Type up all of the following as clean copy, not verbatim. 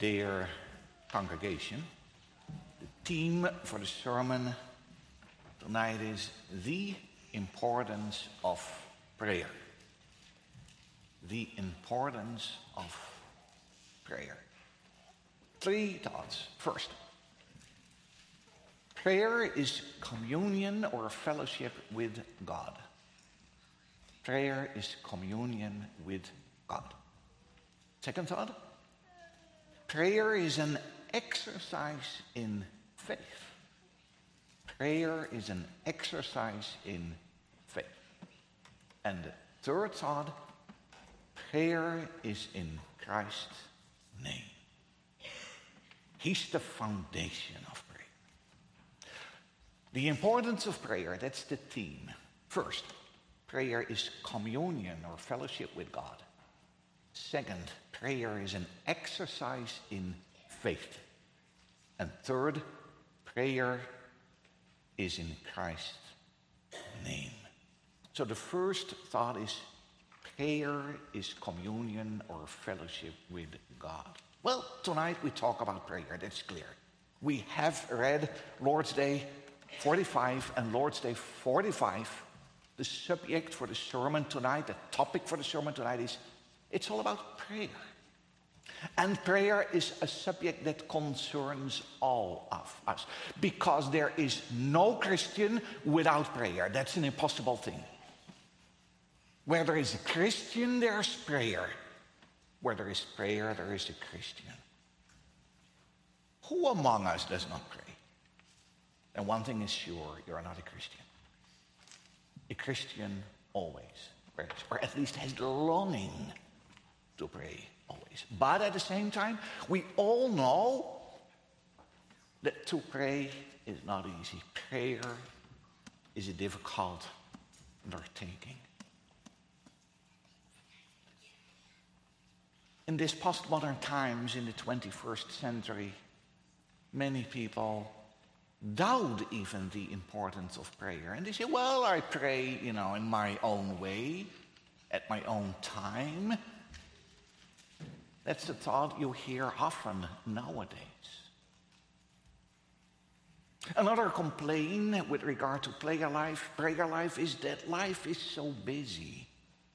Dear congregation, the theme for the sermon tonight is the importance of prayer. The importance of prayer. Three thoughts. First, prayer is communion or fellowship with God. Prayer is communion with God. Second thought, prayer is an exercise in faith. Prayer is an exercise in faith. And the third thought, prayer is in Christ's name. He's the foundation of prayer. The importance of prayer, that's the theme. First, prayer is communion or fellowship with God. Second, prayer is an exercise in faith. And third, prayer is in Christ's name. So the first thought is prayer is communion or fellowship with God. Well, tonight we talk about prayer, that's clear. We have read Lord's Day 45 and Lord's Day 45. The subject for the sermon tonight, the topic for the sermon tonight is, it's all about prayer. And prayer is a subject that concerns all of us. Because there is no Christian without prayer. That's an impossible thing. Where there is a Christian, there's prayer. Where there is prayer, there is a Christian. Who among us does not pray? And one thing is sure, you're not a Christian. A Christian always prays, or at least has the longing to pray always. But at the same time, we all know that to pray is not easy. Prayer is a difficult undertaking. In these postmodern times, in the 21st century, many people doubt even the importance of prayer. And they say, well, I pray, in my own way, at my own time. That's the thought you hear often nowadays. Another complaint with regard to prayer life is that life is so busy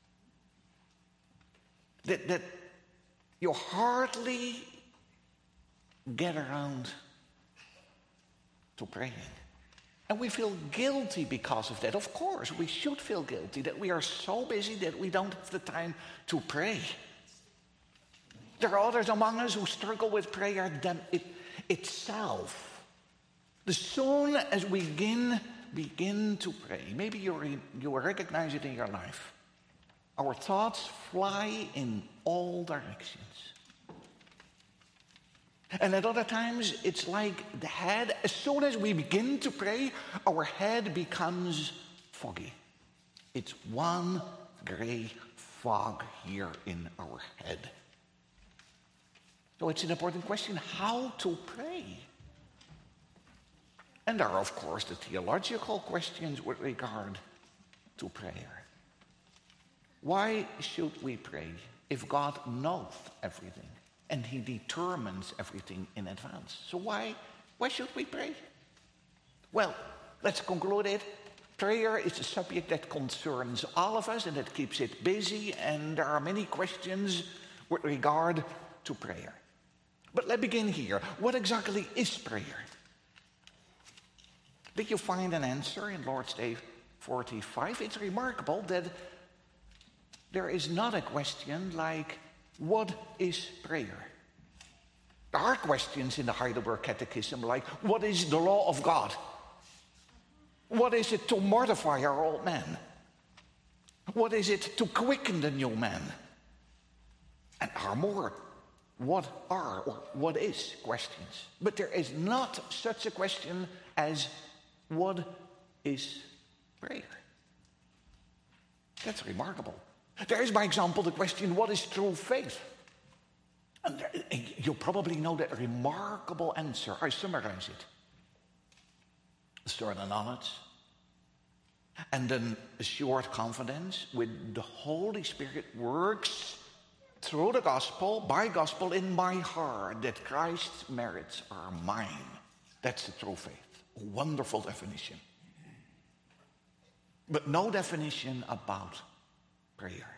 that you hardly get around to praying. And we feel guilty because of that. Of course, we should feel guilty that we are so busy that we don't have the time to pray. There are others among us who struggle with prayer itself. As soon as we begin to pray, maybe you recognize it in your life. Our thoughts fly in all directions. And at other times, it's like the head, as soon as we begin to pray, our head becomes foggy. It's one gray fog here in our head. So it's an important question, how to pray. And there are, of course, the theological questions with regard to prayer. Why should we pray if God knows everything and he determines everything in advance? So why should we pray? Well, let's conclude it. Prayer is a subject that concerns all of us and that keeps it busy, and there are many questions with regard to prayer. But let's begin here. What exactly is prayer? Did you find an answer in Lord's Day 45? It's remarkable that there is not a question like, what is prayer? There are questions in the Heidelberg Catechism like, what is the law of God? What is it to mortify our old man? What is it to quicken the new man? And there are more what are or what is questions. But there is not such a question as what is prayer? That's remarkable. There is, by example, the question, what is true faith? And you probably know that remarkable answer. I summarize it. A certain knowledge, and then assured confidence with the Holy Spirit works through the gospel, by gospel, in my heart, that Christ's merits are mine. That's the true faith. A wonderful definition. But no definition about prayer.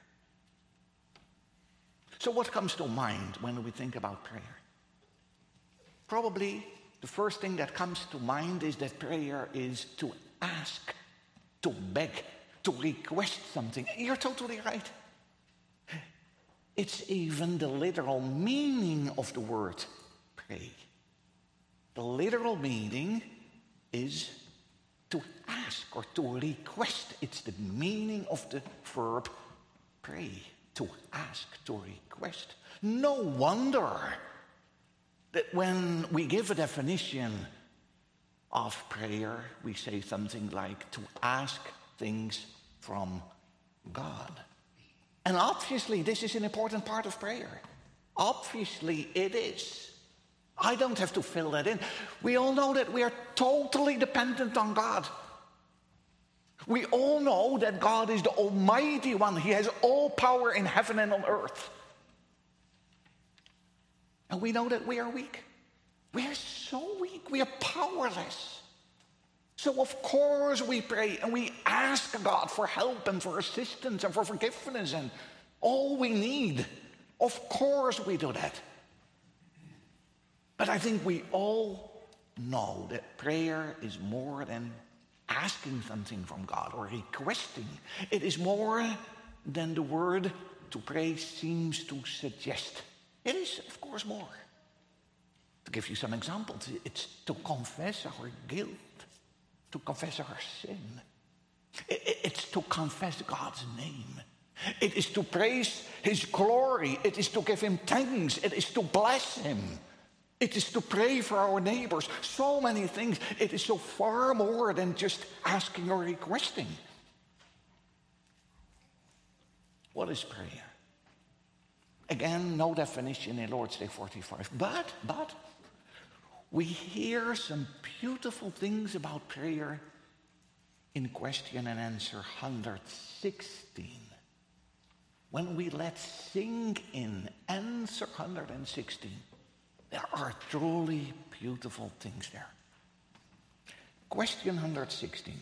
So what comes to mind when we think about prayer? Probably the first thing that comes to mind is that prayer is to ask, to beg, to request something. You're totally right. It's even the literal meaning of the word pray. The literal meaning is to ask or to request. It's the meaning of the verb pray. To ask, to request. No wonder that when we give a definition of prayer, we say something like to ask things from God. And obviously, this is an important part of prayer. Obviously, it is. I don't have to fill that in. We all know that we are totally dependent on God. We all know that God is the Almighty One. He has all power in heaven and on earth. And we know that we are weak. We are so weak. We are powerless. So of course we pray and we ask God for help and for assistance and for forgiveness and all we need. Of course we do that. But I think we all know that prayer is more than asking something from God or requesting. It is more than the word to pray seems to suggest. It is, of course, more. To give you some examples, it's to confess our guilt, to confess our sin. It's to confess God's name. It is to praise his glory. It is to give him thanks. It is to bless him. It is to pray for our neighbors. So many things. It is so far more than just asking or requesting. What is prayer? Again, no definition in Lord's Day 45. But we hear some beautiful things about prayer in question and answer 116. When we let sink in answer 116, there are truly beautiful things there. Question 116.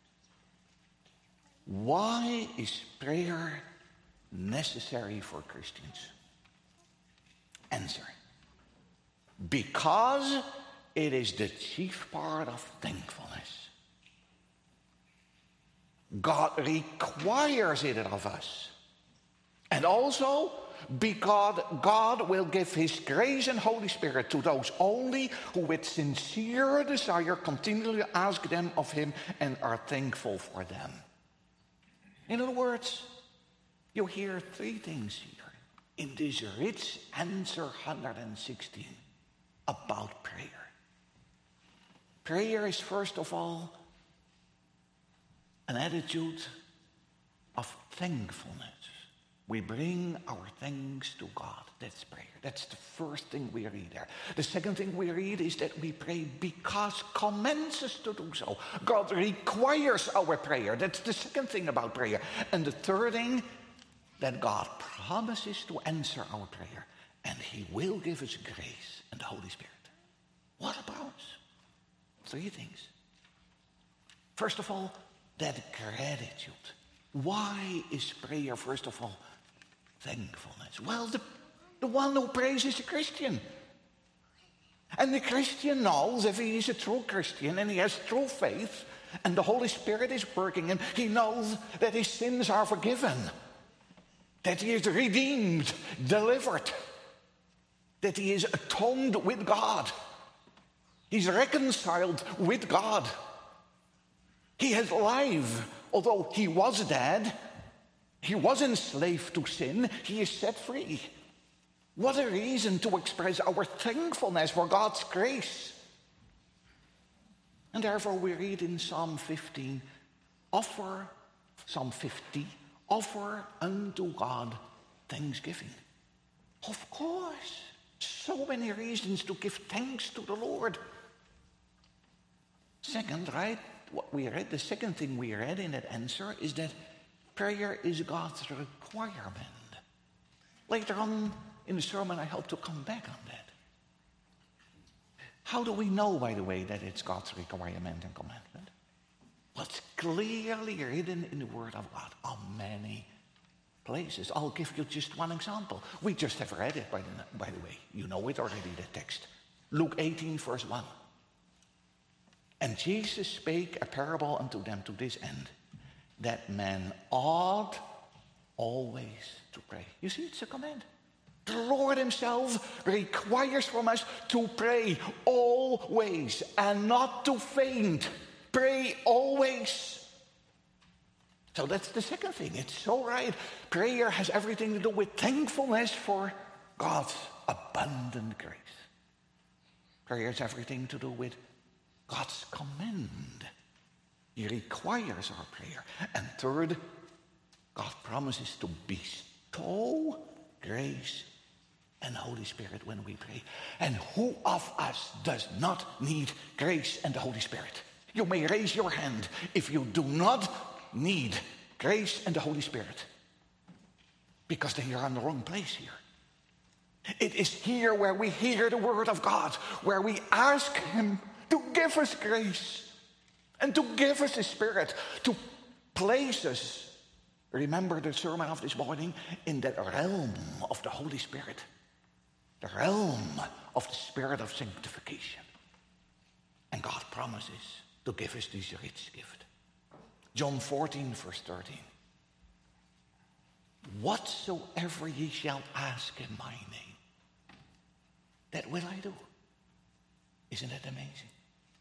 Why is prayer necessary for Christians? Answer. Because it is the chief part of thankfulness. God requires it of us. And also because God will give his grace and Holy Spirit to those only who with sincere desire continually ask them of him and are thankful for them. In other words, you hear three things here in this rich answer 116 about prayer. Prayer is first of all an attitude of thankfulness. We bring our thanks to God. That's prayer. That's the first thing we read there. The second thing we read is that we pray because commands us to do so. God requires our prayer. That's the second thing about prayer. And the third thing, that God promises to answer our prayer. And he will give us grace and the Holy Spirit. What about? Three things. First of all, that gratitude. Why is prayer, first of all, thankfulness? Well, the one who prays is a Christian. And the Christian knows, if he is a true Christian and he has true faith and the Holy Spirit is working in him, he knows that his sins are forgiven, that he is redeemed, delivered, that he is atoned with God. He's reconciled with God. He has life. Although he was dead, he was enslaved to sin, he is set free. What a reason to express our thankfulness for God's grace. And therefore we read in Psalm 50, offer unto God thanksgiving. Of course, so many reasons to give thanks to the Lord. Second, right? What we read, the second thing we read in that answer is that prayer is God's requirement. Later on in the sermon, I hope to come back on that. How do we know, by the way, that it's God's requirement and commandment? Well, it's clearly written in the Word of God on many places. I'll give you just one example. We just have read it, by the way. You know it already, the text. Luke 18, verse 1. And Jesus spake a parable unto them to this end, that men ought always to pray. You see, it's a command. The Lord himself requires from us to pray always and not to faint. Pray always. So that's the second thing. It's so right. Prayer has everything to do with thankfulness for God's abundant grace. Prayer has everything to do with God's command. He requires our prayer. And third, God promises to bestow grace and Holy Spirit when we pray. And who of us does not need grace and the Holy Spirit? You may raise your hand if you do not need grace and the Holy Spirit. Because then you're on the wrong place here. It is here where we hear the word of God, where we ask him to give us grace and to give us his Spirit, to place us, remember the sermon of this morning, in that realm of the Holy Spirit. The realm of the Spirit of sanctification. And God promises to give us this rich gift. John 14, verse 13. Whatsoever ye shall ask in my name, that will I do. Isn't that amazing?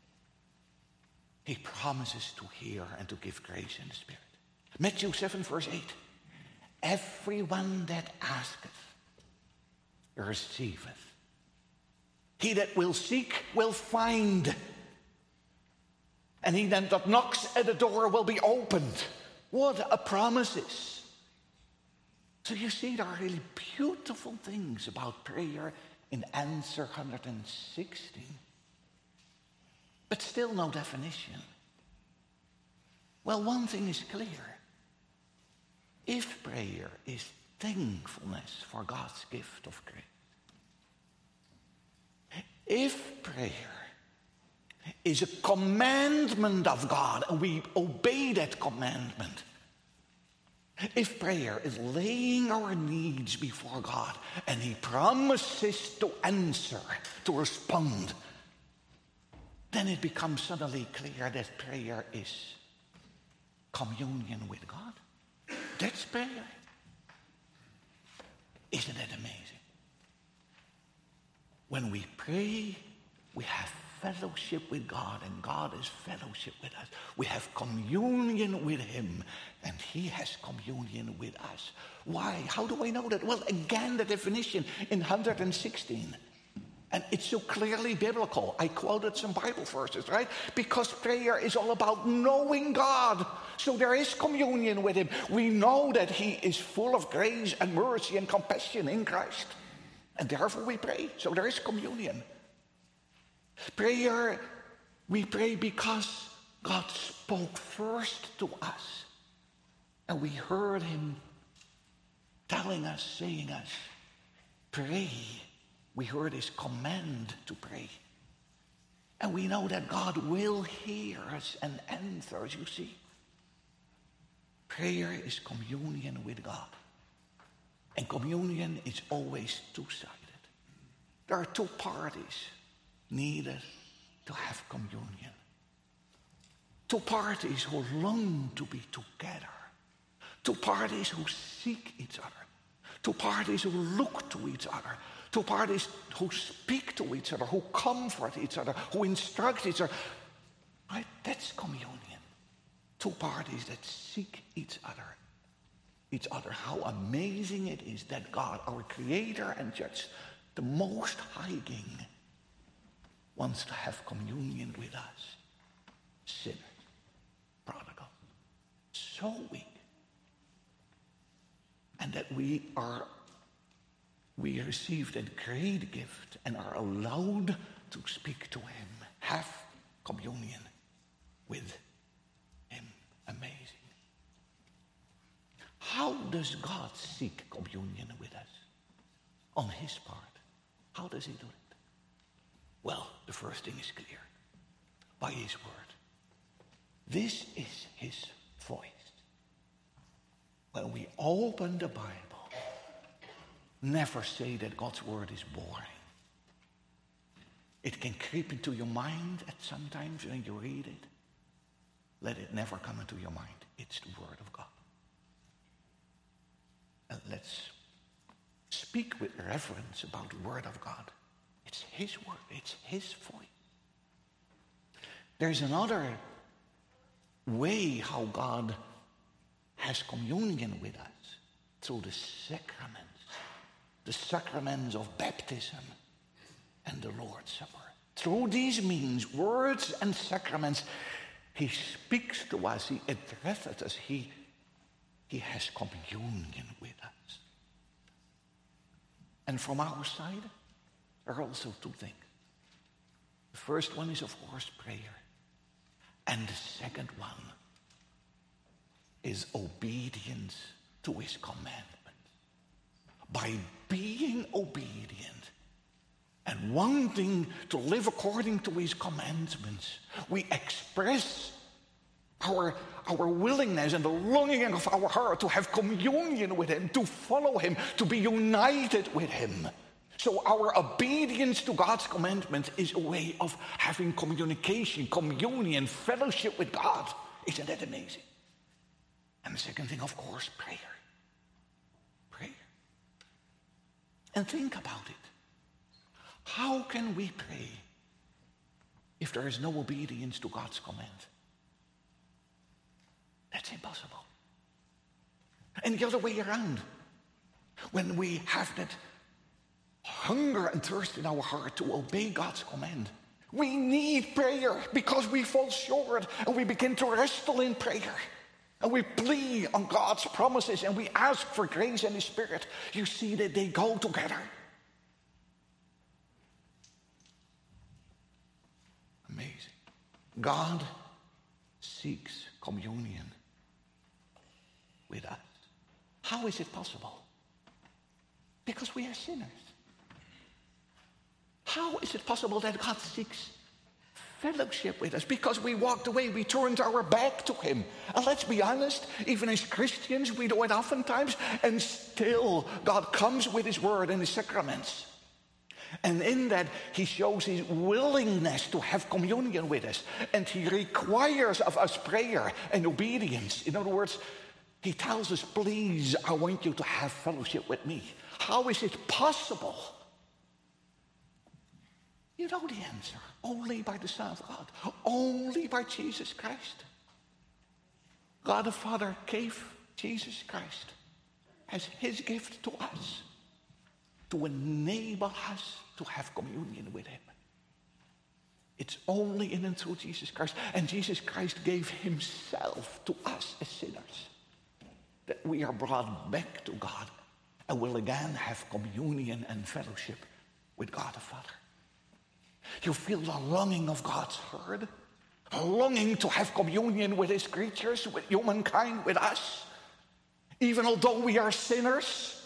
He promises to hear and to give grace in the Spirit. Matthew 7, verse 8. Everyone that asketh, receiveth. He that will seek will find. And he then that knocks at the door will be opened. What a promises. So you see, there are really beautiful things about prayer in answer 116. But still no definition. Well, one thing is clear. If prayer is thankfulness for God's gift of grace, if prayer is a commandment of God and we obey that commandment, if prayer is laying our needs before God and he promises to answer, to respond, then it becomes suddenly clear that prayer is communion with God. That's prayer. Isn't that amazing? When we pray, we have fellowship with God, and God is fellowship with us. We have communion with him, and he has communion with us. Why? How do I know that? Well, again, the definition in 116. And it's so clearly biblical. I quoted some Bible verses, right? Because prayer is all about knowing God. So there is communion with him. We know that he is full of grace and mercy and compassion in Christ. And therefore we pray. So there is communion. Prayer, we pray because God spoke first to us. And we heard him telling us, saying us, pray. We heard his command to pray. And we know that God will hear us and answer us, you see. Prayer is communion with God. And communion is always two-sided. There are two parties needed to have communion. Two parties who long to be together. Two parties who seek each other. Two parties who look to each other. Two parties who speak to each other, who comfort each other, who instruct each other. Right? That's communion. Two parties that seek each other. Each other. How amazing it is that God, our Creator and Judge, the Most High King, wants to have communion with us. Sinners, prodigal, so weak. And that we receive that great gift and are allowed to speak to him, have communion with him. Amazing. How does God seek communion with us? on his part. How does he do it? Well, the first thing is clear. By his word. This is his voice. When we open the Bible, never say that God's word is boring. It can creep into your mind at sometimes when you read it. Let it never come into your mind. It's the word of God. And let's speak with reverence about the word of God. It's his word. It's his voice. There's another way how God has communion with us through the sacraments of baptism and the Lord's Supper. Through these means, words and sacraments, he speaks to us, he addresses us, he has communion with us. And from our side, there are also two things. The first one is, of course, prayer. And the second one is obedience to his commandments. By being obedient and wanting to live according to his commandments, we express our willingness and the longing of our heart to have communion with him, to follow him, to be united with him. So our obedience to God's commandment is a way of having communication, communion, fellowship with God. Isn't that amazing? And the second thing, of course, prayer. Prayer. And think about it. How can we pray if there is no obedience to God's command? That's impossible. And the other way around. When we have that hunger and thirst in our heart to obey God's command, we need prayer because we fall short, and we begin to wrestle in prayer. And we plead on God's promises, and we ask for grace and his Spirit. You see that they go together. Amazing. God seeks communion with us. How is it possible? Because we are sinners. How is it possible that God seeks fellowship with us? Because we walked away, we turned our back to him. And let's be honest, even as Christians, we do it oftentimes, and still God comes with his word and his sacraments. And in that, he shows his willingness to have communion with us. And he requires of us prayer and obedience. In other words, he tells us, please, I want you to have fellowship with me. How is it possible? You know the answer. Only by the Son of God. Only by Jesus Christ. God the Father gave Jesus Christ as his gift to us to enable us to have communion with him. It's only in and through Jesus Christ. And Jesus Christ gave himself to us as sinners, that we are brought back to God and will again have communion and fellowship with God the Father. You feel the longing of God's heart, a longing to have communion with his creatures, with humankind, with us. Even although we are sinners,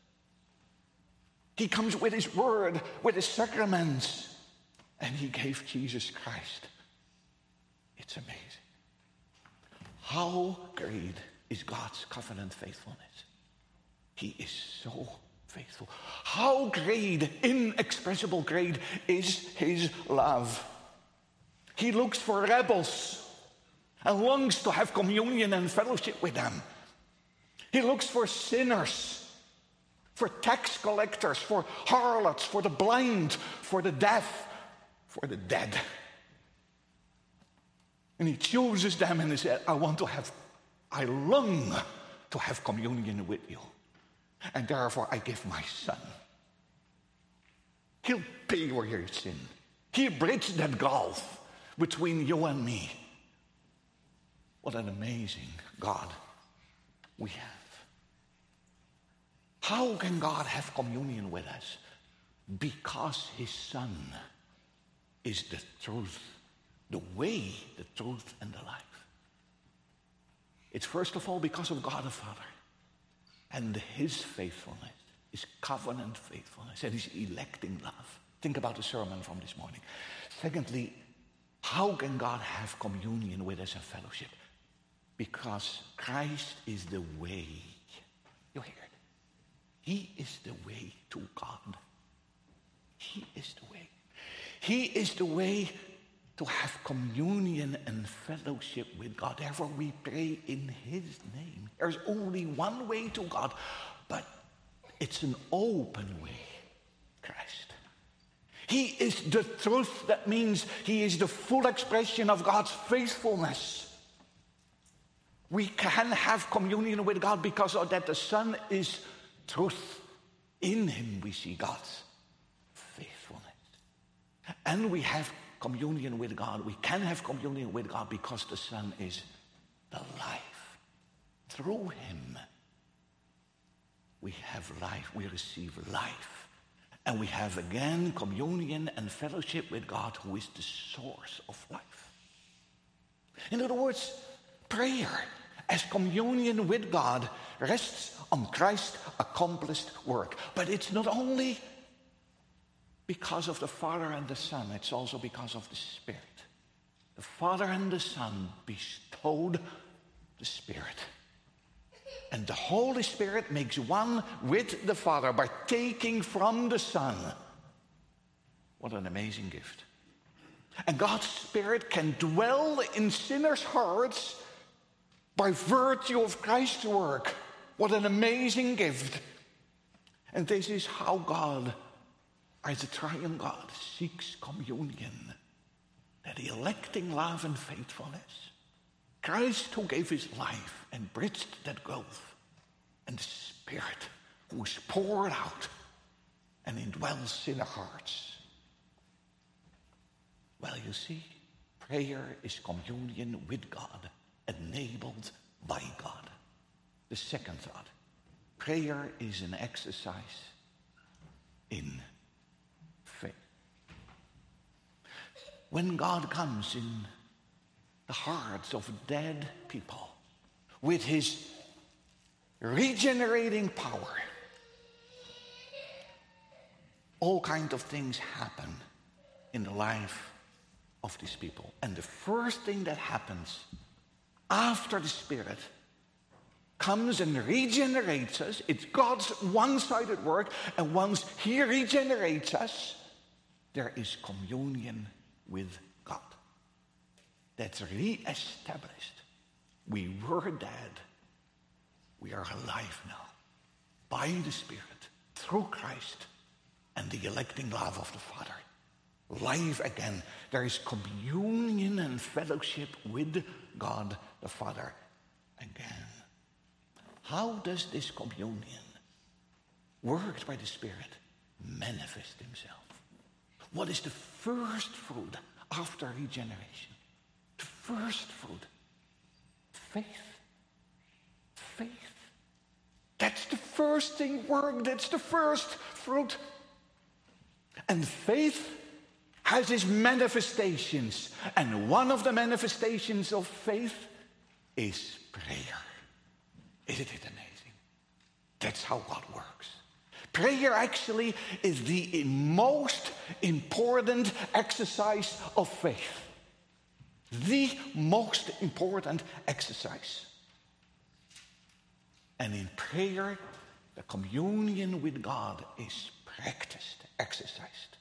he comes with his word, with his sacraments, and he gave Jesus Christ. It's amazing. How great is God's covenant faithfulness? He is so faithful. How great, inexpressible great is his love. He looks for rebels and longs to have communion and fellowship with them. He looks for sinners, for tax collectors, for harlots, for the blind, for the deaf, for the dead. And he chooses them and he said, I long to have communion with you. And therefore I give my Son. He'll pay for your sin. He'll bridge that gulf between you and me. What an amazing God we have. How can God have communion with us? Because his Son is the truth, the way, the truth, and the life. It's first of all because of God the Father and his faithfulness. is covenant faithfulness and his electing love. Think about the sermon from this morning. Secondly, how can God have communion with us and fellowship? Because Christ is the way. You hear it? He is the way to God. He is the way. He is the way to have communion and fellowship with God. Therefore, we pray in his name. There's only one way to God, but it's an open way, Christ. He is the truth. That means he is the full expression of God's faithfulness. We can have communion with God because of that the Son is truth. In him we see God's faithfulness. And we have communion with God. We can have communion with God because the Son is the life. Through him we have life. We receive life. And we have again communion and fellowship with God, who is the source of life. In other words, prayer as communion with God rests on Christ's accomplished work. But it's not only because of the Father and the Son, it's also because of the Spirit. The Father and the Son bestowed the Spirit. And the Holy Spirit makes one with the Father by taking from the Son. What an amazing gift. And God's Spirit can dwell in sinners' hearts by virtue of Christ's work. What an amazing gift. And this is how God, as a triune God, seeks communion. That electing love and faithfulness. Christ who gave his life and bridged that gulf. And the Spirit who is poured out and indwells in our hearts. Well, you see, prayer is communion with God, enabled by God. The second thought, prayer is an exercise in faith. When God comes in the hearts of dead people with his regenerating power, all kinds of things happen in the life of these people. And the first thing that happens after the Spirit comes and regenerates us, it's God's one-sided work, and once he regenerates us, there is communion with God. That's re-established. We were dead. We are alive now by the Spirit, through Christ and the electing love of the Father. Life again. There is communion and fellowship with God the Father again. How does this communion, worked by the Spirit, manifest himself? What is the first fruit after regeneration? The first fruit. Faith. Faith. That's the first thing worked. That's the first fruit. And faith has its manifestations. And one of the manifestations of faith is prayer. Isn't it amazing? That's how God works. Prayer actually is the most important exercise of faith. The most important exercise. And in prayer, the communion with God is practiced, exercised.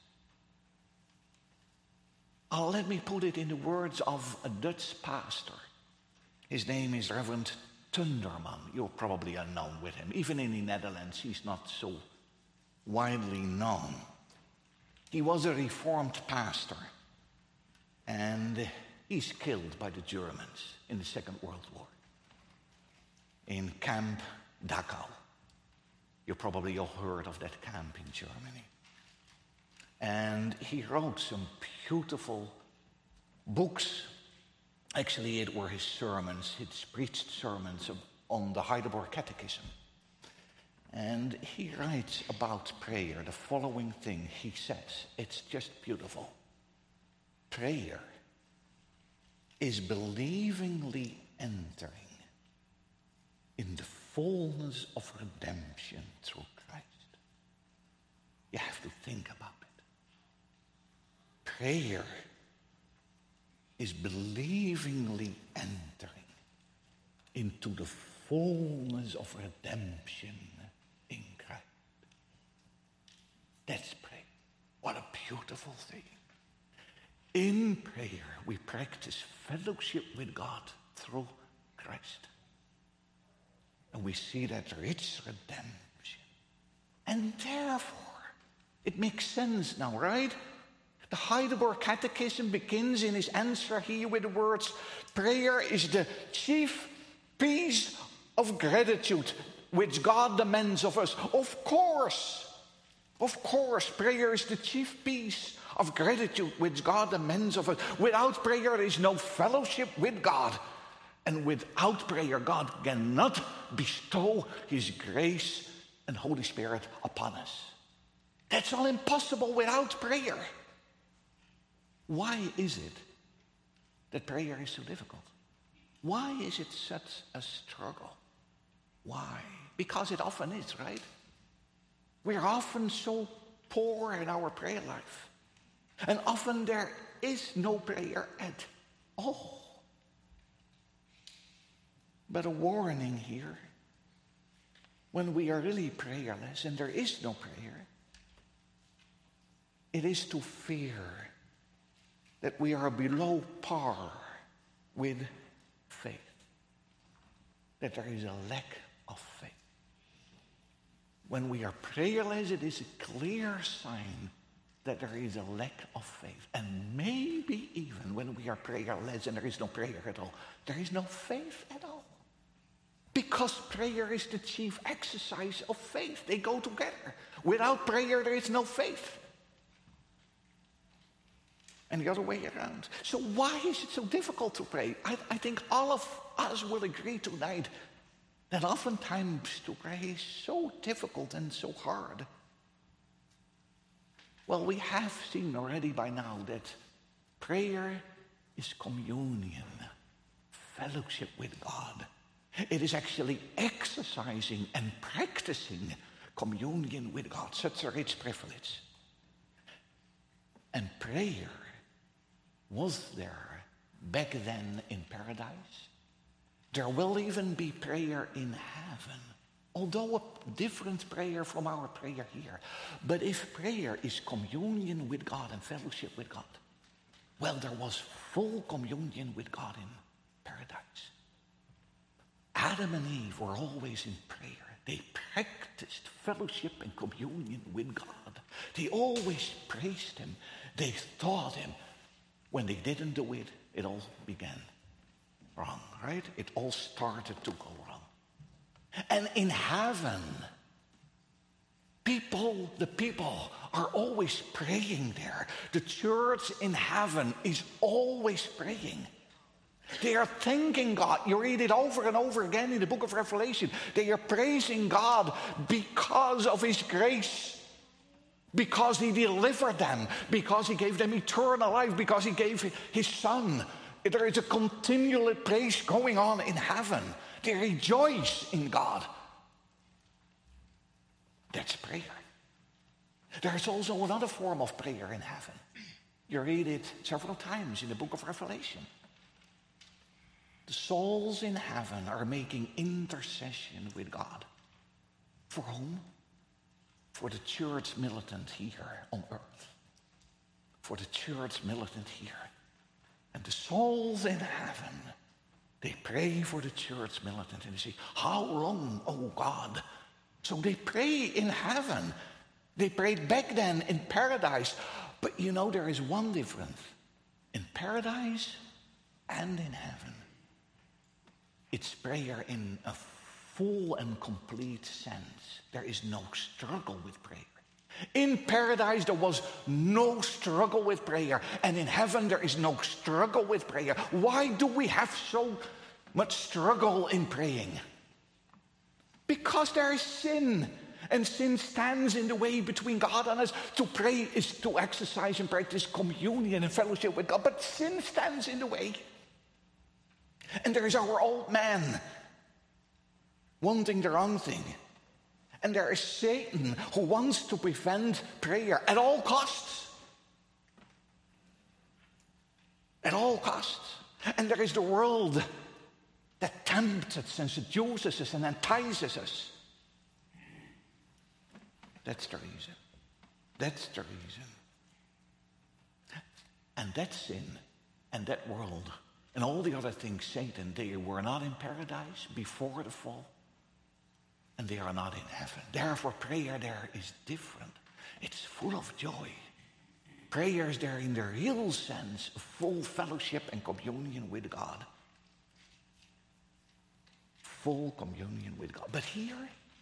Let me put it in the words of a Dutch pastor. His name is Reverend Tunderman. You're probably unknown with him. Even in the Netherlands, he's not so widely known. He was a Reformed pastor, and he's killed by the Germans in the Second World War in Camp Dachau. You probably all heard of that camp in Germany. And he wrote some beautiful books. Actually, it were his sermons, his preached sermons on the Heidelberg Catechism. And he writes about prayer the following thing. He says, it's just beautiful. Prayer is believingly entering in the fullness of redemption through Christ. You have to think about it. Prayer is believingly entering into the fullness of redemption in Christ. That's prayer. What a beautiful thing. In prayer, we practice fellowship with God through Christ. And we see that rich redemption. And therefore, it makes sense now, right? The Heidelberg Catechism begins in his answer here with the words, prayer is the chief piece of gratitude which God demands of us. Of course, prayer is the chief piece of gratitude which God demands of us. Without prayer, there is no fellowship with God. And without prayer, God cannot bestow his grace and Holy Spirit upon us. That's all impossible without prayer. Why is it that prayer is so difficult? Why is it such a struggle? Why? Because it often is, right? We're often so poor in our prayer life. And often there is no prayer at all. But a warning here. When we are really prayerless and there is no prayer, it is to fear that we are below par with faith. That there is a lack of faith. When we are prayerless, it is a clear sign that there is a lack of faith. And maybe even when we are prayerless and there is no prayer at all, there is no faith at all. Because prayer is the chief exercise of faith. They go together. Without prayer, there is no faith. And the other way around. So why is it so difficult to pray? I think all of us will agree tonight that oftentimes to pray is so difficult and so hard. Well, we have seen already by now that prayer is communion, fellowship with God. It is actually exercising and practicing communion with God. Such a rich privilege. And prayer was there back then in paradise. There will even be prayer in heaven. Although a different prayer from our prayer here. But if prayer is communion with God and fellowship with God, well, there was full communion with God in paradise. Adam and Eve were always in prayer. They practiced fellowship and communion with God. They always praised him. They thought him. When they didn't do it, it all began wrong, right? It all started to go wrong. And in heaven, the people are always praying there. The church in heaven is always praying. They are thanking God. You read it over and over again in the book of Revelation. They are praising God because of his grace. Because he delivered them. Because he gave them eternal life. Because he gave his son. There is a continual praise going on in heaven. They rejoice in God. That's prayer. There's also another form of prayer in heaven. You read it several times in the book of Revelation. The souls in heaven are making intercession with God. For whom? For the church militant here on earth. For the church militant here. And the souls in heaven, they pray for the church militant. And they say, how long, oh God? So they pray in heaven. They prayed back then in paradise. But you know, there is one difference. In paradise and in heaven. It's prayer in a full and complete sense. There is no struggle with prayer. In paradise, there was no struggle with prayer. And in heaven, there is no struggle with prayer. Why do we have so much struggle in praying? Because there is sin. And sin stands in the way between God and us. To pray is to exercise and practice communion and fellowship with God. But sin stands in the way. And there is our old man wanting their own thing. And there is Satan who wants to prevent prayer at all costs. At all costs. And there is the world that tempts us and seduces us and entices us. That's the reason. That's the reason. And that sin and that world and all the other things, Satan, they were not in paradise before the fall. And they are not in heaven. Therefore, prayer there is different. It's full of joy. Prayer is there in the real sense of full fellowship and communion with God. Full communion with God. But here,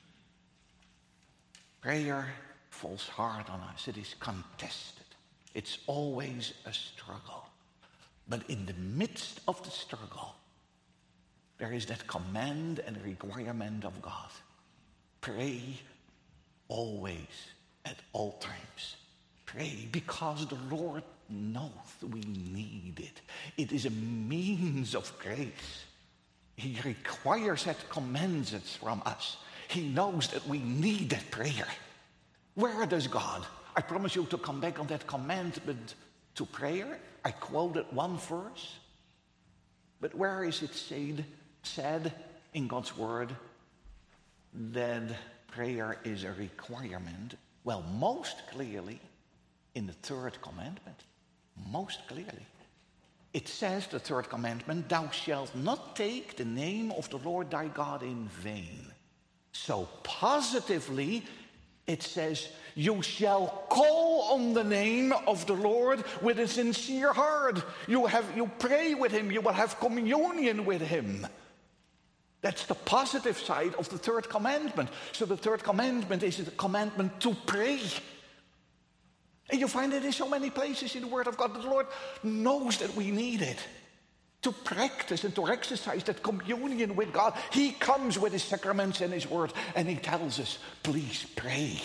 prayer falls hard on us. It is contested. It's always a struggle. But in the midst of the struggle, there is that command and requirement of God. Pray always, at all times. Pray because the Lord knows we need it. It is a means of grace. He requires it, commands it from us. He knows that we need that prayer. Where does God? I promise you to come back on that commandment to prayer. I quoted one verse. But where is it said in God's word that prayer is a requirement? Well, most clearly in the third commandment. Most clearly. It says, the third commandment, thou shalt not take the name of the Lord thy God in vain. So positively, it says, you shall call on the name of the Lord with a sincere heart. You pray with him, you will have communion with him. That's the positive side of the third commandment. So the third commandment is the commandment to pray. And you find it in so many places in the Word of God. The Lord knows that we need it to practice and to exercise that communion with God. He comes with his sacraments and his word, and he tells us, please pray.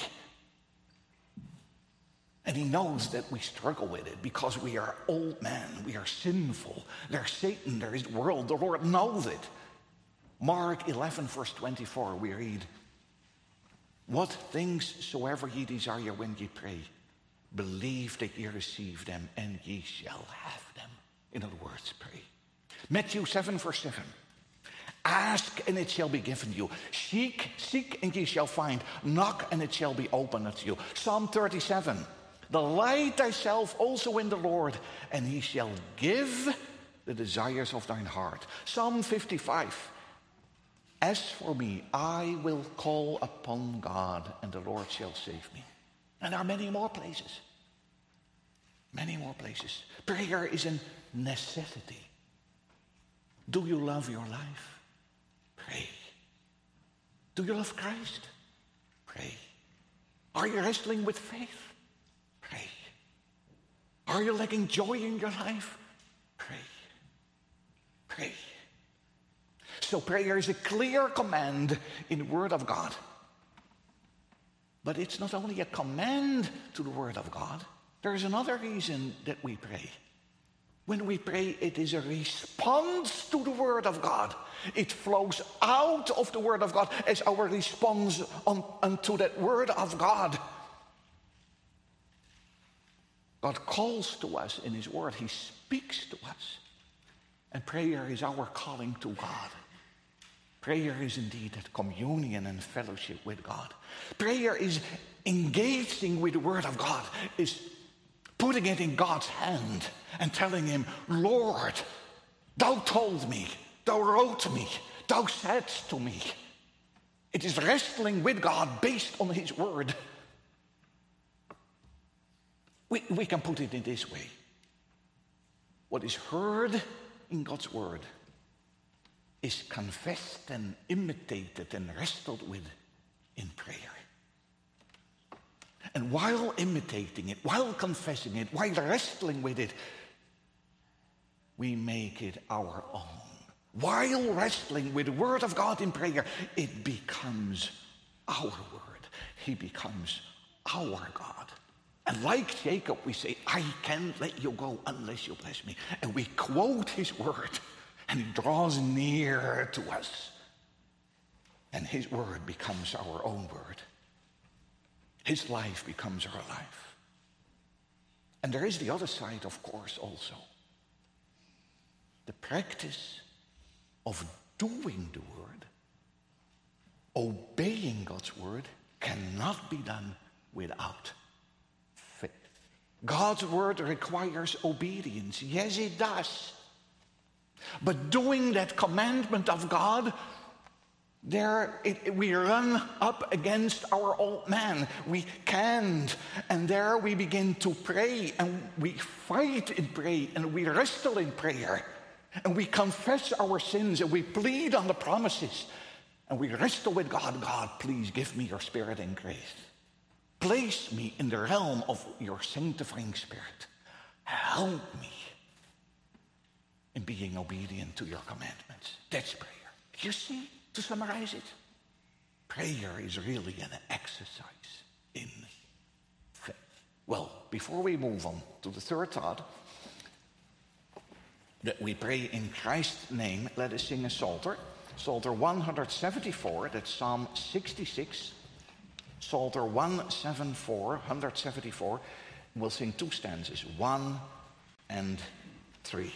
And he knows that we struggle with it because we are old men, we are sinful. There's Satan, there is the world. The Lord knows it. Mark 11, verse 24, we read, what things soever ye desire when ye pray, believe that ye receive them, and ye shall have them. In other words, pray. Matthew 7, verse 7. Ask, and it shall be given you. Seek, and ye shall find. Knock, and it shall be opened unto you. Psalm 37. Delight thyself also in the Lord, and he shall give the desires of thine heart. Psalm 55. As for me, I will call upon God, and the Lord shall save me. And there are many more places. Many more places. Prayer is a necessity. Do you love your life? Pray. Do you love Christ? Pray. Are you wrestling with faith? Pray. Are you lacking joy in your life? Pray. Pray. So prayer is a clear command in the Word of God. But it's not only a command to the Word of God. There is another reason that we pray. When we pray, it is a response to the Word of God. It flows out of the Word of God as our response unto that Word of God. God calls to us in his Word. He speaks to us. And prayer is our calling to God. Prayer is indeed that communion and fellowship with God. Prayer is engaging with the Word of God, is putting it in God's hand and telling him, Lord, thou told me, thou wrote me, thou saidst to me. It is wrestling with God based on his Word. We can put it in this way. What is heard in God's Word is confessed and imitated and wrestled with in prayer. And while imitating it, while confessing it, while wrestling with it, we make it our own. While wrestling with the Word of God in prayer, it becomes our Word. He becomes our God. And like Jacob, we say, I can't let you go unless you bless me. And we quote his word, and he draws near to us. And his word becomes our own word. His life becomes our life. And there is the other side, of course, also. The practice of doing the word, obeying God's word, cannot be done without faith. God's word requires obedience. Yes, it does. But doing that commandment of God, we run up against our old man. We can't. And there we begin to pray, and we fight in prayer, and we wrestle in prayer. And we confess our sins, and we plead on the promises. And we wrestle with God. God, please give me your Spirit and grace. Place me in the realm of your sanctifying Spirit. Help me in being obedient to your commandments. That's prayer. You see, to summarize it, prayer is really an exercise in faith. Well, before we move on to the third thought, that we pray in Christ's name, let us sing a Psalter. Psalter 174, that's Psalm 66. Psalter 174. We'll sing two stanzas, 1 and 3.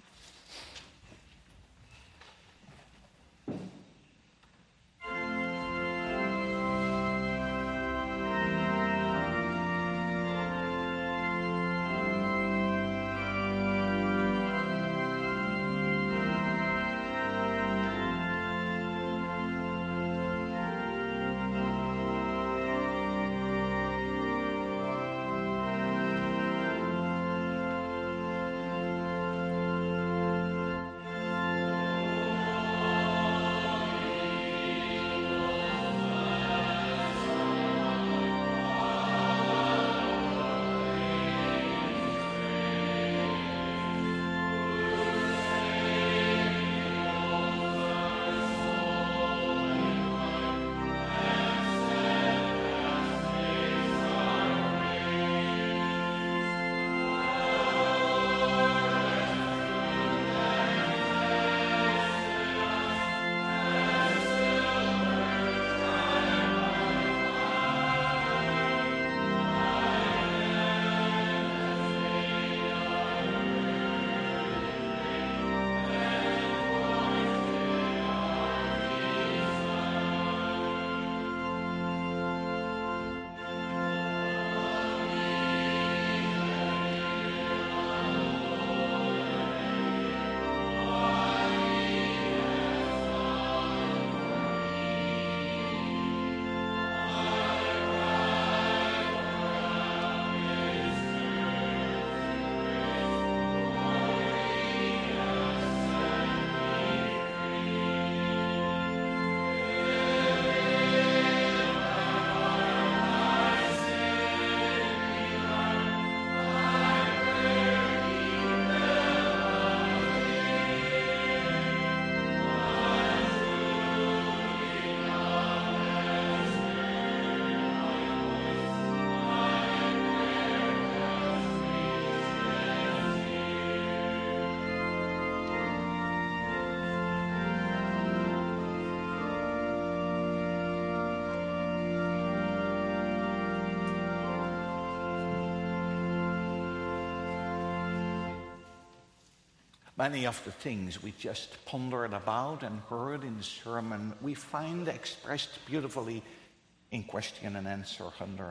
Many of the things we just pondered about and heard in the sermon, we find expressed beautifully in question and answer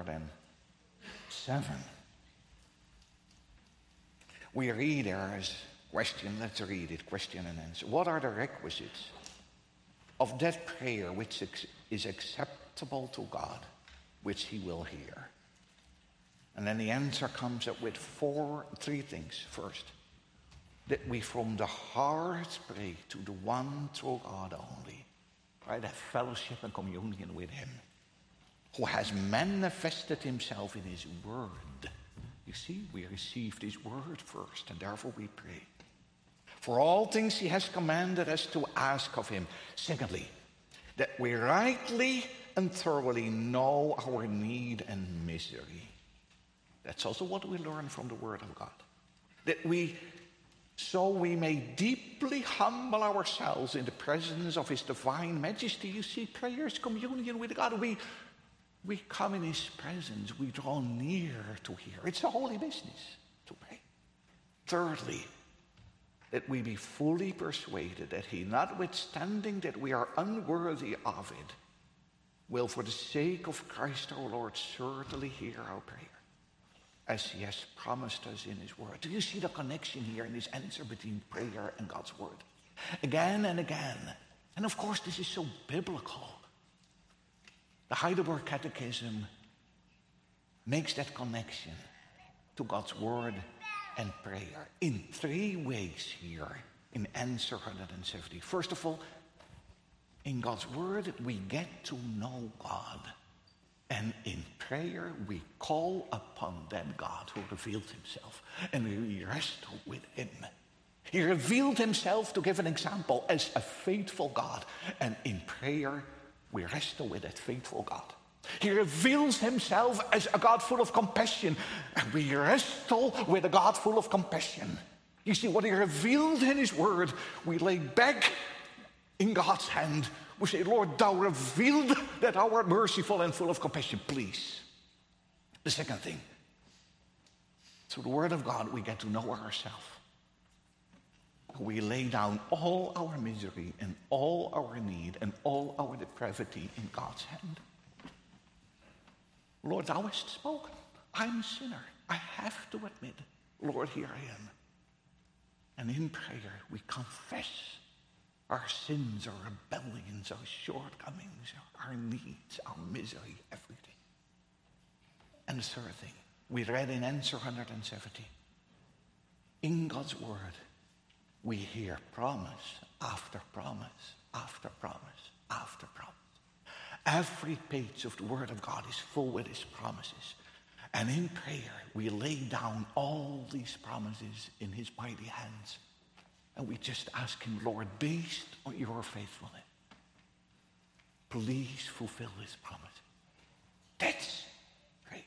107. We read there as question, let's read it, question and answer. What are the requisites of that prayer which is acceptable to God, which he will hear? And then the answer comes up with three things. First, that we from the heart pray to the one true God only. Right? Have fellowship and communion with him, who has manifested himself in his word. You see, we received his word first, and therefore we pray. For all things he has commanded us to ask of him. Secondly, that we rightly and thoroughly know our need and misery. That's also what we learn from the word of God. That we may deeply humble ourselves in the presence of his divine majesty. You see, prayer is communion with God. We We come in his presence. We draw near to hear. It's a holy business to pray. Thirdly, that we be fully persuaded that he, notwithstanding that we are unworthy of it, will, for the sake of Christ our Lord, certainly hear our prayer, as he has promised us in his word. Do you see the connection here in this answer between prayer and God's word? Again and again. And of course, this is so biblical. The Heidelberg Catechism makes that connection to God's word and prayer in three ways here in answer 170. First of all, in God's word, we get to know God. And in prayer, we call upon that God who revealed himself. And we wrestle with him. He revealed himself, to give an example, as a faithful God. And in prayer, we wrestle with that faithful God. He reveals himself as a God full of compassion. And we wrestle with a God full of compassion. You see, what he revealed in his word, we lay back in God's hand. We say, Lord, thou revealed that thou art merciful and full of compassion. Please. The second thing, through the word of God, we get to know ourselves. We lay down all our misery and all our need and all our depravity in God's hand. Lord, thou hast spoken. I'm a sinner. I have to admit, Lord, here I am. And in prayer, we confess our sins, our rebellions, our shortcomings, our needs, our misery, everything. And the third thing, we read in answer 170. In God's word, we hear promise after promise after promise after promise. Every page of the word of God is full with his promises. And in prayer, we lay down all these promises in his mighty hands. And we just ask him, Lord, based on your faithfulness, please fulfill this promise. That's prayer.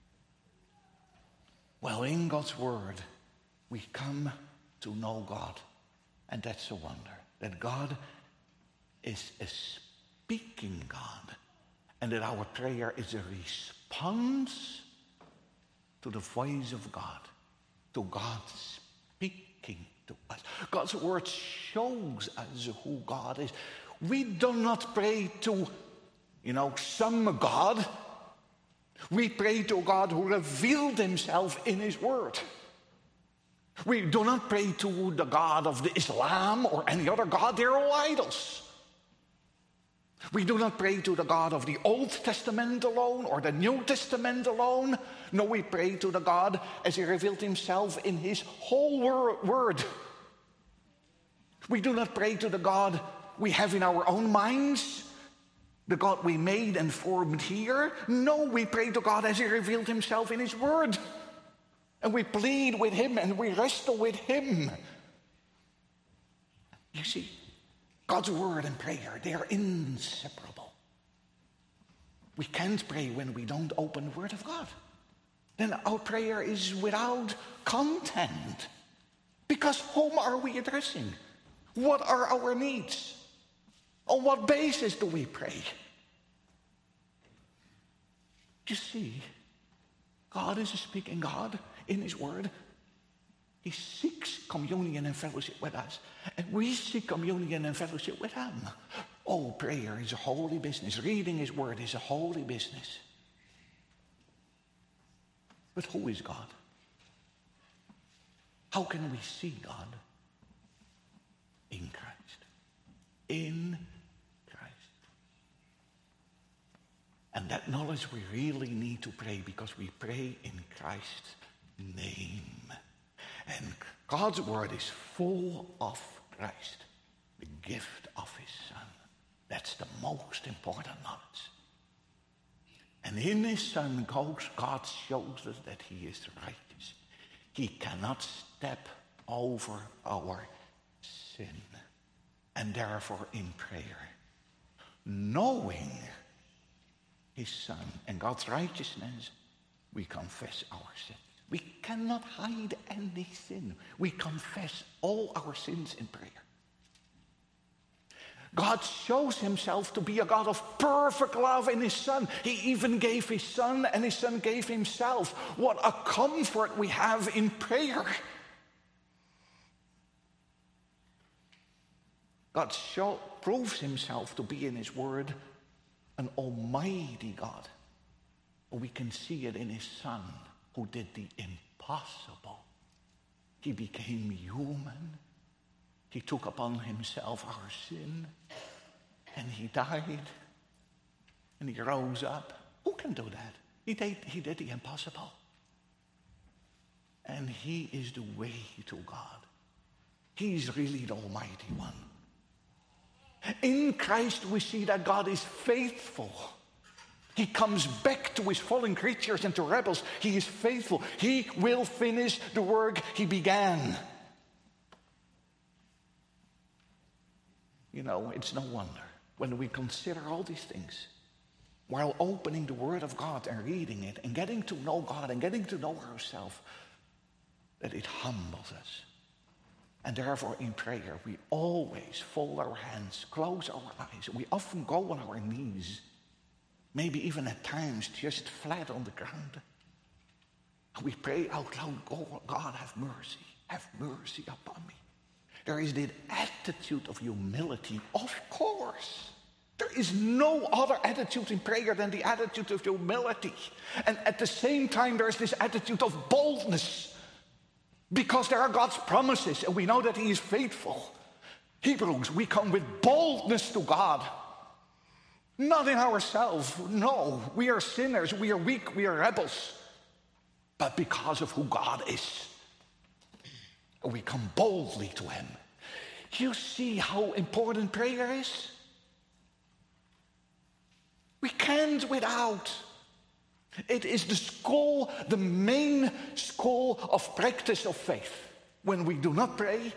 Well, in God's word, we come to know God. And that's a wonder, that God is a speaking God, and that our prayer is a response to the voice of God, to God speaking to us. God's word shows us who God is. We do not pray to, some God. We pray to God who revealed himself in his word. We do not pray to the God of the Islam or any other God. They're all idols. We do not pray to the God of the Old Testament alone or the New Testament alone. No, we pray to the God as he revealed himself in his whole word. We do not pray to the God we have in our own minds, the God we made and formed here. No, we pray to God as he revealed himself in his word. And we plead with him and we wrestle with him. You see, God's word and prayer, they are inseparable. We can't pray when we don't open the word of God. Then our prayer is without content. Because whom are we addressing? What are our needs? On what basis do we pray? You see, God is a speaking God. In his word, he seeks communion and fellowship with us. And we seek communion and fellowship with him. Oh, prayer is a holy business. Reading his word is a holy business. But who is God? How can we see God? In Christ. In Christ. And that knowledge we really need to pray, because we pray in Christ's name. And God's word is full of Christ, the gift of his Son. That's the most important knowledge. And in his Son, God shows us that he is righteous. He cannot step over our sin. And therefore, in prayer, knowing his Son and God's righteousness, we confess our sin. We cannot hide any sin. We confess all our sins in prayer. God shows himself to be a God of perfect love in his Son. He even gave his Son, and his Son gave himself. What a comfort we have in prayer. God proves himself to be in his word an almighty God. We can see it in his Son, who did the impossible. He became human. He took upon himself our sin, and he died, and he rose up. Who can do that? He did the impossible. And he is the way to God. He's really the Almighty One. In Christ we see that God is faithful. He comes back to his fallen creatures and to rebels. He is faithful. He will finish the work he began. You know, it's no wonder when we consider all these things, while opening the Word of God and reading it and getting to know God and getting to know ourselves, that it humbles us. And therefore in prayer we always fold our hands, close our eyes. We often go on our knees, maybe even at times just flat on the ground. And we pray out loud, God, have mercy upon me. There is this attitude of humility, of course. There is no other attitude in prayer than the attitude of humility. And at the same time, there is this attitude of boldness. Because there are God's promises, and we know that he is faithful. Hebrews, we come with boldness to God. Not in ourselves, no. We are sinners, we are weak, we are rebels. But because of who God is, we come boldly to him. You see how important prayer is? We can't without. It is the school, the main school of practice of faith. When we do not pray,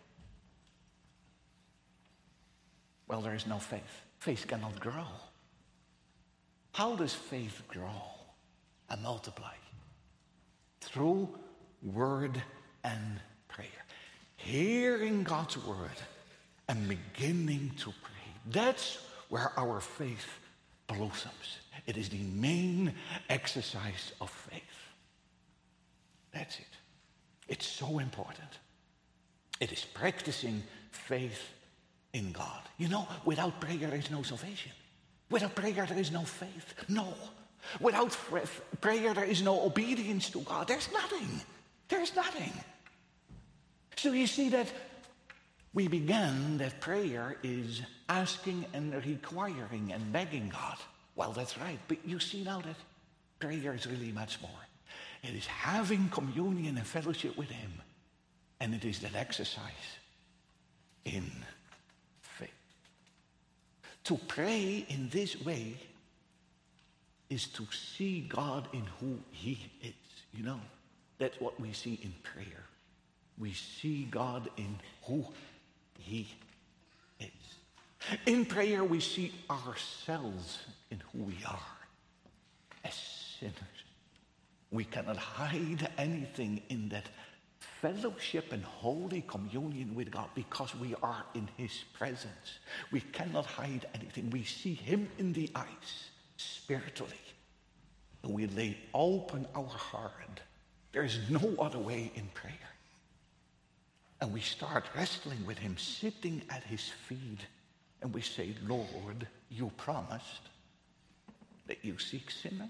well, there is no faith. Faith cannot grow. How does faith grow and multiply? Through word and prayer. Hearing God's word and beginning to pray. That's where our faith blossoms. It is the main exercise of faith. That's it. It's so important. It is practicing faith in God. You know, without prayer there is no salvation. Without prayer there is no faith. No. Without prayer there is no obedience to God. There's nothing. There's nothing. So you see that we began that prayer is asking and requiring and begging God. Well, that's right. But you see now that prayer is really much more. It is having communion and fellowship with him. And it is that exercise in faith. To pray in this way is to see God in who he is. You know, that's what we see in prayer. We see God in who he is. In prayer we see ourselves in who we are as sinners. We cannot hide anything in that fellowship and holy communion with God because we are in his presence. We cannot hide anything. We see him in the eyes spiritually. And we lay open our heart. There is no other way in prayer. And we start wrestling with him, sitting at his feet. And we say, Lord, you promised that you seek sinners.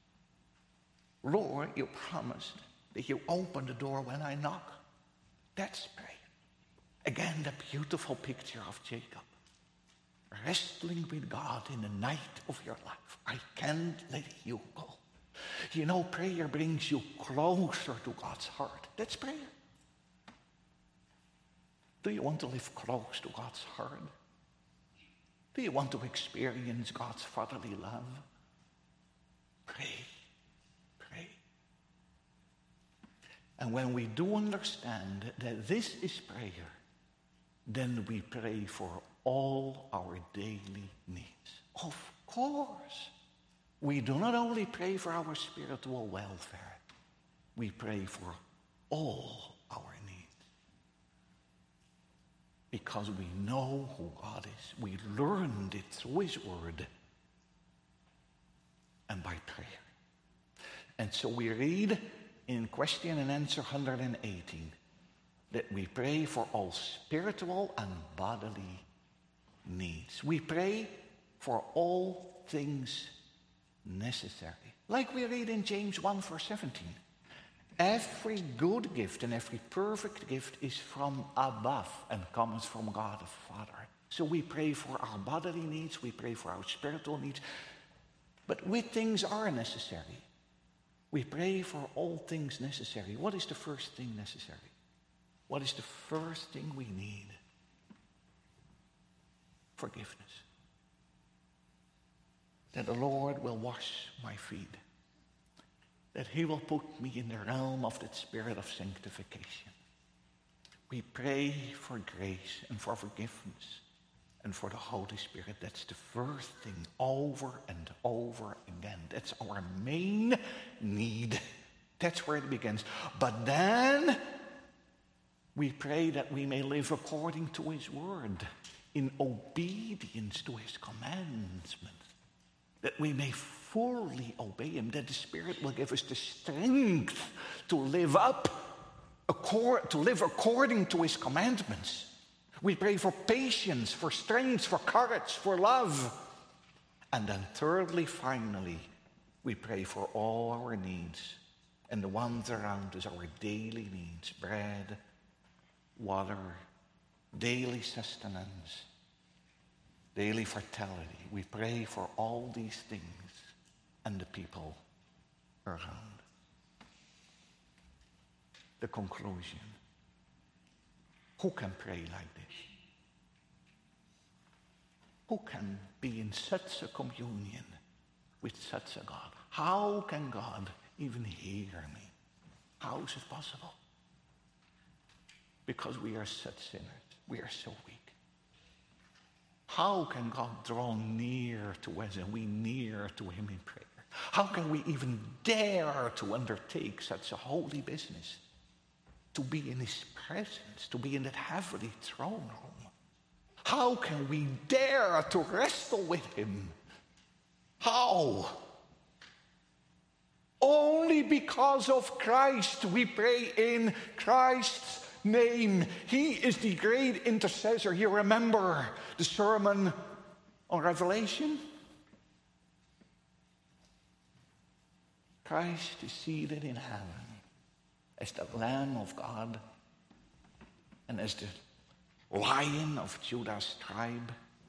Lord, you promised that you open the door when I knock. That's prayer. Again, the beautiful picture of Jacob. Wrestling with God in the night of your life. I can't let you go. You know, prayer brings you closer to God's heart. That's prayer. Do you want to live close to God's heart? Do you want to experience God's fatherly love? Pray. Pray. And when we do understand that this is prayer, then we pray for all our daily needs. Of course. We do not only pray for our spiritual welfare. We pray for all our needs. because we know who God is. We learned it through his word and by prayer. And so we read in question and answer 118 that we pray for all spiritual and bodily needs. We pray for all things necessary. Like we read in James 1 verse 17. Every good gift and every perfect gift is from above and comes from God the Father. So we pray for our bodily needs, we pray for our spiritual needs, but with things are necessary. We pray for all things necessary. What is the first thing necessary? What is the first thing we need? Forgiveness. That the Lord will wash my feet. That he will put me in the realm of that spirit of sanctification. We pray for grace and for forgiveness and for the Holy Spirit. That's the first thing over and over again. That's our main need. That's where it begins. But then we pray that we may live according to his word, in obedience to his commandments, that we may fully obey him, that the Spirit will give us the strength to live according to his commandments. We pray for patience, for strength, for courage, for love. And then thirdly, finally, we pray for all our needs and the ones around us, our daily needs, bread, water, daily sustenance, daily fertility. We pray for all these things and the people around. The conclusion. Who can pray like this? Who can be in such a communion with such a God? How can God even hear me? How is it possible? Because we are such sinners. We are so weak. How can God draw near to us and we near to him in prayer? How can we even dare to undertake such a holy business? To be in his presence, to be in that heavenly throne room. How can we dare to wrestle with him? How? Only because of Christ. We pray in Christ's name. He is the great intercessor. You remember the sermon on Revelation? Christ is seated in heaven as the Lamb of God and as the Lion of Judah's tribe.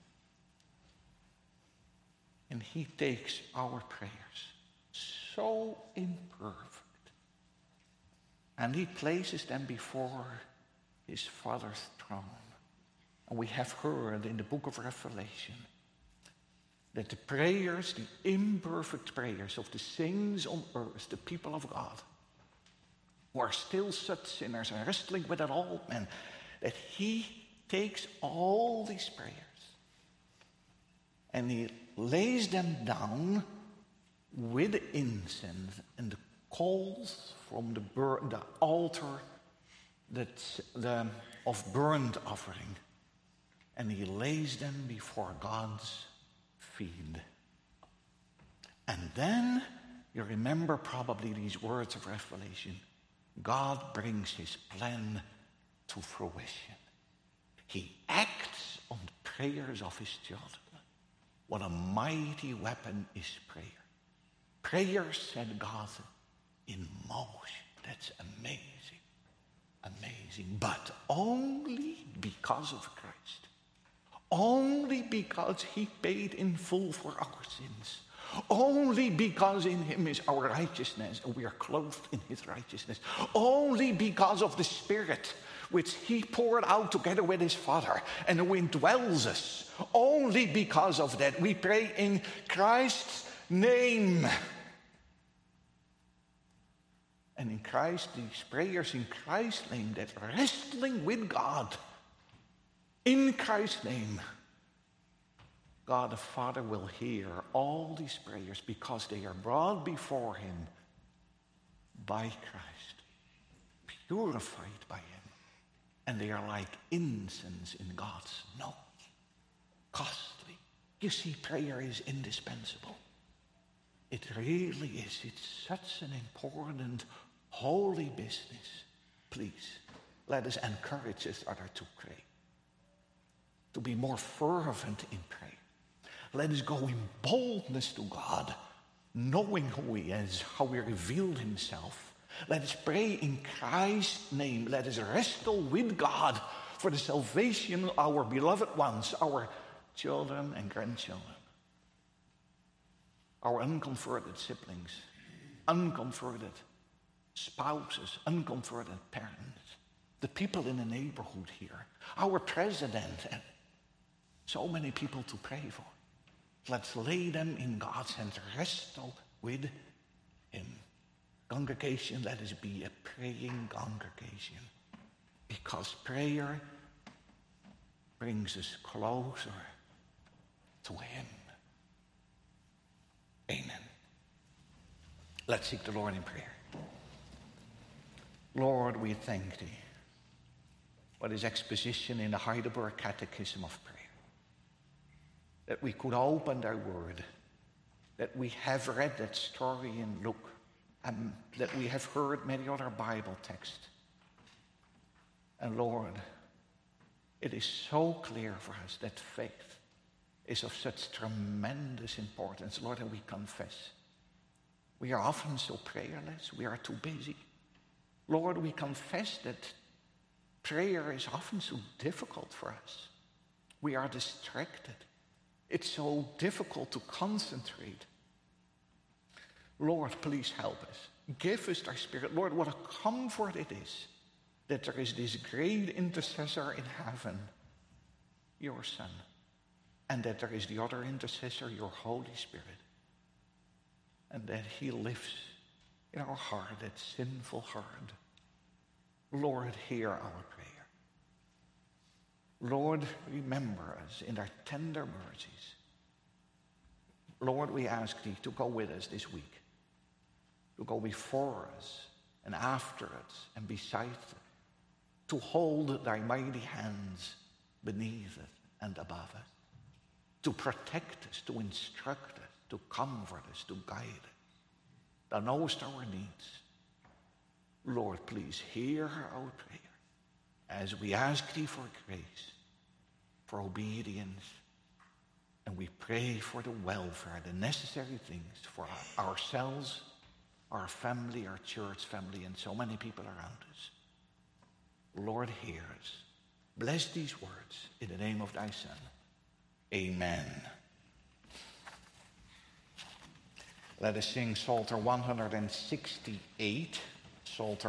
And he takes our prayers, so imperfect, and he places them before his Father's throne. And we have heard in the book of Revelation that the prayers, the imperfect prayers of the saints on earth, the people of God, who are still such sinners and wrestling with an old man, that he takes all these prayers and he lays them down with incense and the coals from the altar of burnt offering, and he lays them before God's feet. And then you remember probably these words of Revelation. God brings his plan to fruition. He acts on the prayers of his children. What a mighty weapon is prayer. Prayer set God in motion. That's amazing. Amazing. But only because of Christ. Only because he paid in full for our sins. Only because in him is our righteousness and we are clothed in his righteousness. Only because of the Spirit which he poured out together with his Father and who indwells us. Only because of that we pray in Christ's name. And in Christ, these prayers in Christ's name, that wrestling with God in Christ's name, God the Father will hear all these prayers because they are brought before him by Christ, purified by him, and they are like incense in God's nose. Costly. You see, prayer is indispensable. It really is. It's such an important, holy business. Please, let us encourage each other to pray, to be more fervent in prayer. Let us go in boldness to God, knowing who he is, how he revealed himself. Let us pray in Christ's name. Let us wrestle with God for the salvation of our beloved ones, our children and grandchildren, our unconverted siblings, unconverted spouses, unconverted parents, the people in the neighborhood here, our president, and so many people to pray for. Let's lay them in God's hands, wrestle with him. Congregation, let us be a praying congregation, because prayer brings us closer to him. Amen. Let's seek the Lord in prayer. Lord, we thank thee for this exposition in the Heidelberg Catechism of Prayer, that we could open thy word, that we have read that story in Luke, and that we have heard many other Bible texts. And Lord, it is so clear for us that faith is of such tremendous importance. Lord, and we confess. We are often so prayerless. We are too busy. Lord, we confess that prayer is often so difficult for us. We are distracted. It's so difficult to concentrate. Lord, please help us. Give us thy Spirit. Lord, what a comfort it is that there is this great intercessor in heaven, your Son, and that there is the other intercessor, your Holy Spirit, and that he lives in our heart, that sinful heart. Lord, hear our prayer. Lord, remember us in thy tender mercies. Lord, we ask thee to go with us this week, to go before us and after us and beside us, to hold thy mighty hands beneath us and above us, to protect us, to instruct us, to comfort us, to guide us. Thou knowest our needs. Lord, please hear our prayer as we ask thee for grace, for obedience, and we pray for the welfare, the necessary things for ourselves, our family, our church family, and so many people around us. Lord, hear us. Bless these words in the name of thy Son. Amen. Let us sing Psalter 168. Psalter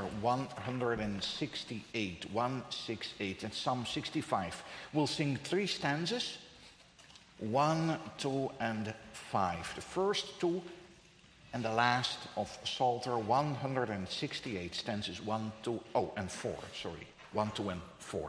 168, 168, and Psalm 65. We'll sing 3 stanzas, 1, 2, and 5. The first 2 and the last of Psalter 168, stanzas 1, 2, and 4, sorry. 1, 2, and 4.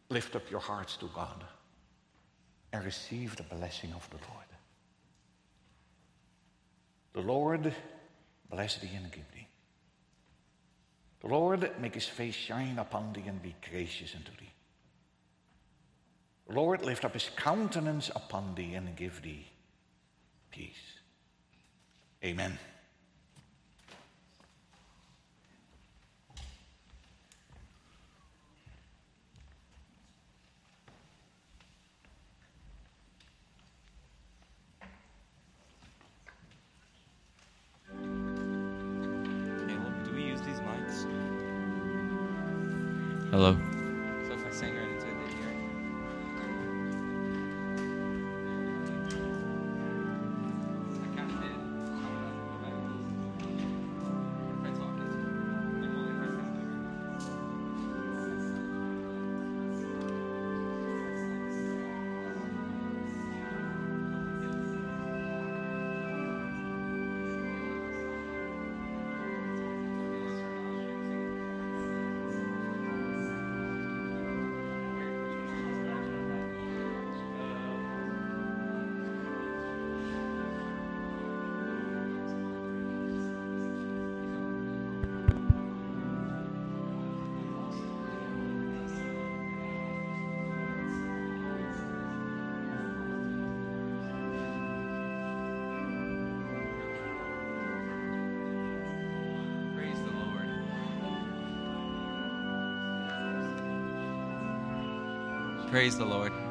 lift up your hearts to God and receive the blessing of the Lord. The Lord bless thee and give thee. The Lord make his face shine upon thee and be gracious unto thee. The Lord lift up his countenance upon thee and give thee peace. Amen. Hello. So if I sing right into it, they hear it. I kind of did. If I talk, it's like only if I kind of praise the Lord. Praise the Lord.